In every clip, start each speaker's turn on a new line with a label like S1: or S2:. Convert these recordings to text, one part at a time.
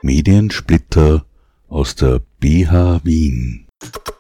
S1: Mediensplitter aus der BH Wien.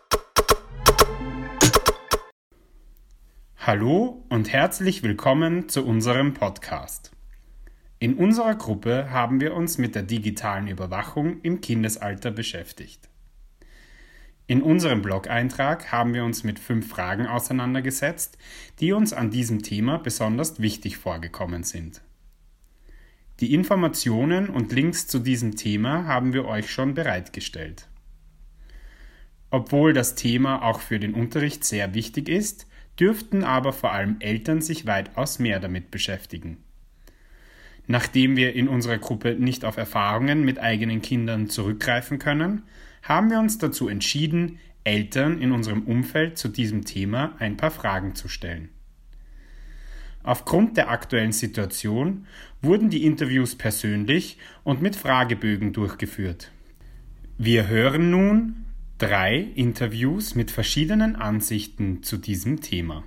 S2: Hallo und herzlich willkommen zu unserem Podcast. In unserer Gruppe haben wir uns mit der digitalen Überwachung im Kindesalter beschäftigt. In unserem Blog-Eintrag haben wir uns mit 5 Fragen auseinandergesetzt, die uns an diesem Thema besonders wichtig vorgekommen sind. Die Informationen und Links zu diesem Thema haben wir euch schon bereitgestellt. Obwohl das Thema auch für den Unterricht sehr wichtig ist, dürften aber vor allem Eltern sich weitaus mehr damit beschäftigen. Nachdem wir in unserer Gruppe nicht auf Erfahrungen mit eigenen Kindern zurückgreifen können, haben wir uns dazu entschieden, Eltern in unserem Umfeld zu diesem Thema ein paar Fragen zu stellen. Aufgrund der aktuellen Situation wurden die Interviews persönlich und mit Fragebögen durchgeführt. Wir hören nun 3 Interviews mit verschiedenen Ansichten zu diesem Thema.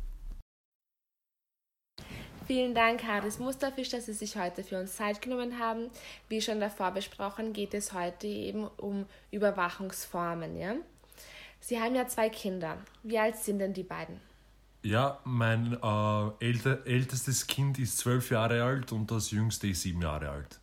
S3: Vielen Dank, Haris Mustafisch, dass Sie sich heute für uns Zeit genommen haben. Wie schon davor besprochen, geht es heute eben um Überwachungsformen. Ja? Sie haben ja 2 Kinder. Wie alt sind denn die beiden?
S4: Ja, mein ältestes Kind ist 12 Jahre alt und das jüngste ist 7 Jahre alt.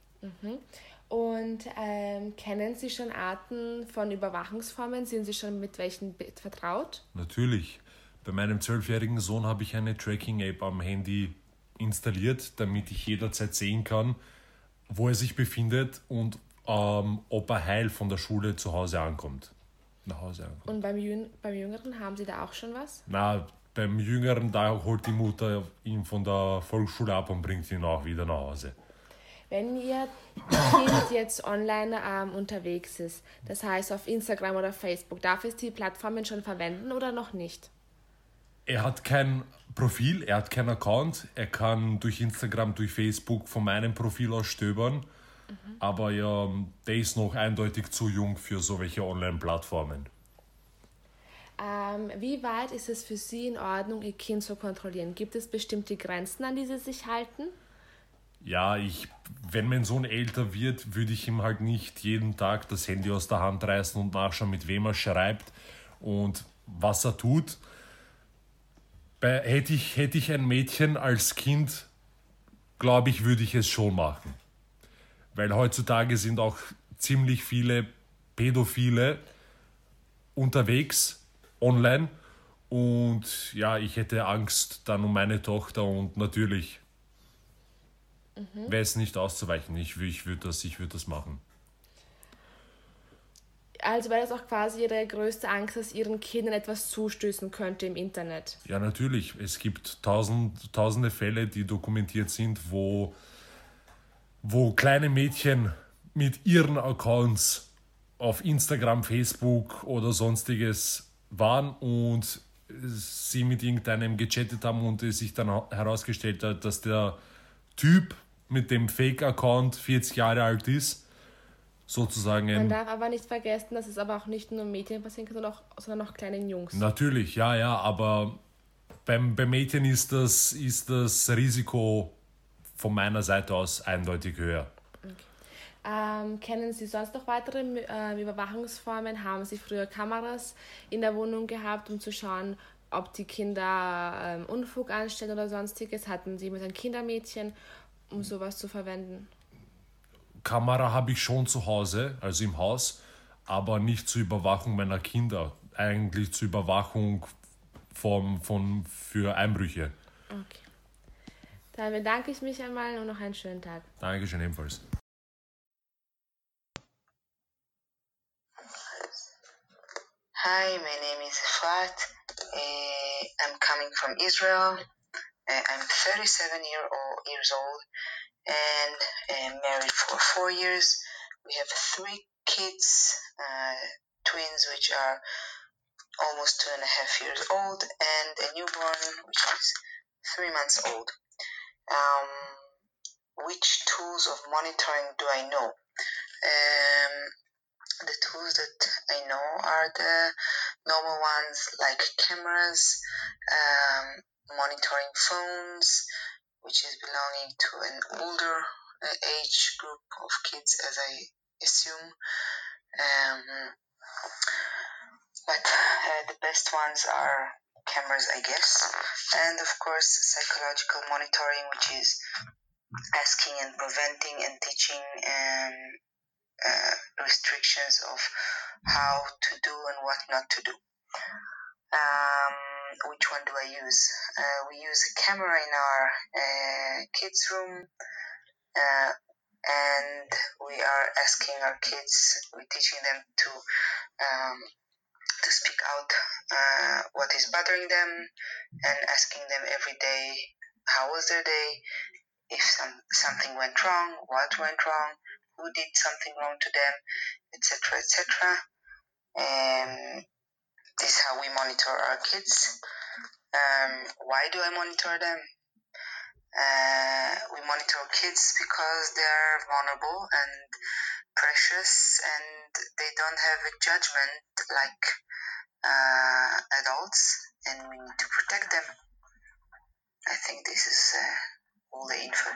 S3: Und kennen Sie schon Arten von Überwachungsformen? Sind Sie schon mit welchen vertraut?
S4: Natürlich. Bei meinem 12-jährigen Sohn habe ich eine Tracking-App am Handy installiert, damit ich jederzeit sehen kann, wo er sich befindet und ob er heil von der Schule nach Hause ankommt.
S3: Und beim Jüngeren haben Sie da auch schon was?
S4: Na, beim Jüngeren, da holt die Mutter ihn von der Volksschule ab und bringt ihn auch wieder nach Hause.
S3: Wenn Ihr Kind jetzt online unterwegs ist, das heißt auf Instagram oder Facebook, darf es die Plattformen schon verwenden oder noch nicht?
S4: Er hat kein Profil, er hat keinen Account. Er kann durch Instagram, durch Facebook von meinem Profil aus stöbern. Aber ja, der ist noch eindeutig zu jung für so welche Online-Plattformen.
S3: Wie weit ist es für Sie in Ordnung, Ihr Kind zu kontrollieren? Gibt es bestimmte Grenzen, an die Sie sich halten?
S4: Ja, wenn mein Sohn älter wird, würde ich ihm halt nicht jeden Tag das Handy aus der Hand reißen und nachschauen, mit wem er schreibt und was er tut. Hätte ich ein Mädchen als Kind, glaube ich, würde ich es schon machen. Weil heutzutage sind auch ziemlich viele Pädophile unterwegs, online. Und ja, ich hätte Angst dann um meine Tochter und natürlich wäre es nicht auszuweichen. Ich würde das machen.
S3: Also wäre das auch quasi Ihre größte Angst, dass Ihren Kindern etwas zustößen könnte im Internet?
S4: Ja, natürlich. Es gibt tausende Fälle, die dokumentiert sind, wo kleine Mädchen mit ihren Accounts auf Instagram, Facebook oder sonstiges waren und sie mit irgendeinem gechattet haben und es sich dann herausgestellt hat, dass der Typ mit dem Fake-Account 40 Jahre alt ist. Sozusagen.
S3: Man darf aber nicht vergessen, dass es aber auch nicht nur Mädchen passieren kann, sondern auch kleinen Jungs.
S4: Natürlich, ja, aber beim Mädchen ist das Risiko von meiner Seite aus eindeutig höher.
S3: Okay. Kennen Sie sonst noch weitere Überwachungsformen? Haben Sie früher Kameras in der Wohnung gehabt, um zu schauen, ob die Kinder Unfug anstellen oder sonstiges? Hatten Sie mit einem Kindermädchen, um sowas zu verwenden?
S4: Kamera habe ich schon zu Hause, also im Haus, aber nicht zur Überwachung meiner Kinder. Eigentlich zur Überwachung für Einbrüche.
S3: Okay. Dann bedanke ich mich einmal und noch einen schönen Tag.
S4: Dankeschön ebenfalls.
S5: Hi, my name is Efrat. I'm coming from Israel. I'm 37 years old and married for 4 years. We have 3 kids, twins which are almost 2.5 years old, and a newborn which is 3 months old. Which tools of monitoring do I know? The tools that I know are the normal ones like cameras, monitoring phones, which is belonging to an older age group of kids as I assume. But the best ones are cameras, I guess, and of course psychological monitoring, which is asking and preventing and teaching restrictions of how to do and what not to do. Which one do I use? We use a camera in our kids' room, and we are asking our kids, we're teaching them to speak out what is bothering them, and asking them every day how was their day, if something went wrong, what went wrong, who did something wrong to them, etc., etc. This is how we monitor our kids. Why do I monitor them? We monitor kids because they're vulnerable and precious, and they don't have a judgment like adults, and we need to protect them. I think this is all the info.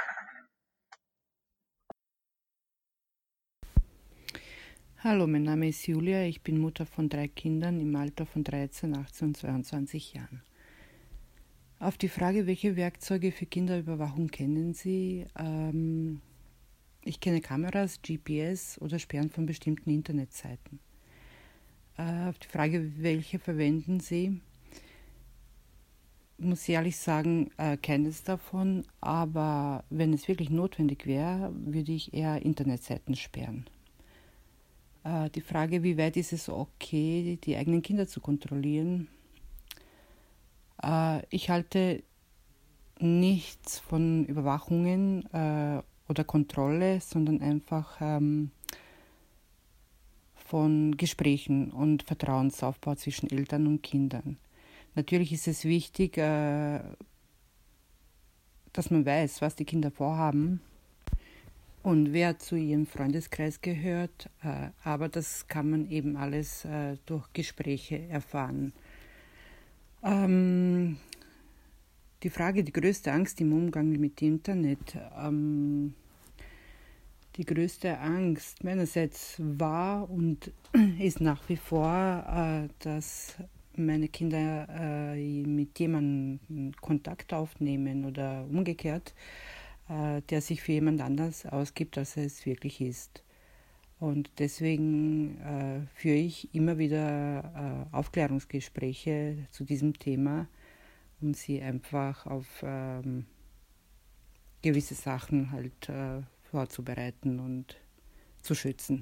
S6: Hallo, mein Name ist Julia, ich bin Mutter von 3 Kindern im Alter von 13, 18 und 22 Jahren. Auf die Frage, welche Werkzeuge für Kinderüberwachung kennen Sie? Ich kenne Kameras, GPS oder Sperren von bestimmten Internetseiten. Auf die Frage, welche verwenden Sie? Muss ich ehrlich sagen, keines davon, aber wenn es wirklich notwendig wäre, würde ich eher Internetseiten sperren. Die Frage, wie weit ist es okay, die eigenen Kinder zu kontrollieren? Ich halte nichts von Überwachungen oder Kontrolle, sondern einfach von Gesprächen und Vertrauensaufbau zwischen Eltern und Kindern. Natürlich ist es wichtig, dass man weiß, was die Kinder vorhaben und wer zu ihrem Freundeskreis gehört, aber das kann man eben alles durch Gespräche erfahren. Die Frage, die größte Angst im Umgang mit Internet, die größte Angst meinerseits war und ist nach wie vor, dass meine Kinder mit jemandem Kontakt aufnehmen oder umgekehrt, der sich für jemand anders ausgibt, als er es wirklich ist. Und deswegen führe ich immer wieder Aufklärungsgespräche zu diesem Thema, um sie einfach auf gewisse Sachen halt vorzubereiten und zu schützen.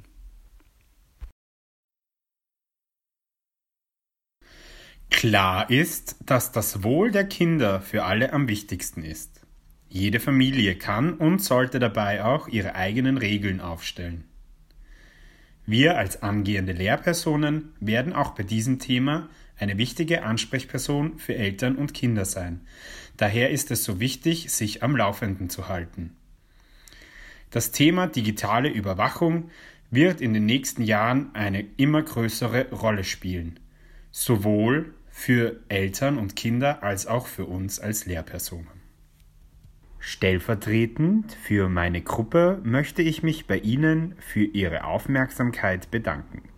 S2: Klar ist, dass das Wohl der Kinder für alle am wichtigsten ist. Jede Familie kann und sollte dabei auch ihre eigenen Regeln aufstellen. Wir als angehende Lehrpersonen werden auch bei diesem Thema eine wichtige Ansprechperson für Eltern und Kinder sein. Daher ist es so wichtig, sich am Laufenden zu halten. Das Thema digitale Überwachung wird in den nächsten Jahren eine immer größere Rolle spielen, sowohl für Eltern und Kinder als auch für uns als Lehrpersonen. Stellvertretend für meine Gruppe möchte ich mich bei Ihnen für Ihre Aufmerksamkeit bedanken.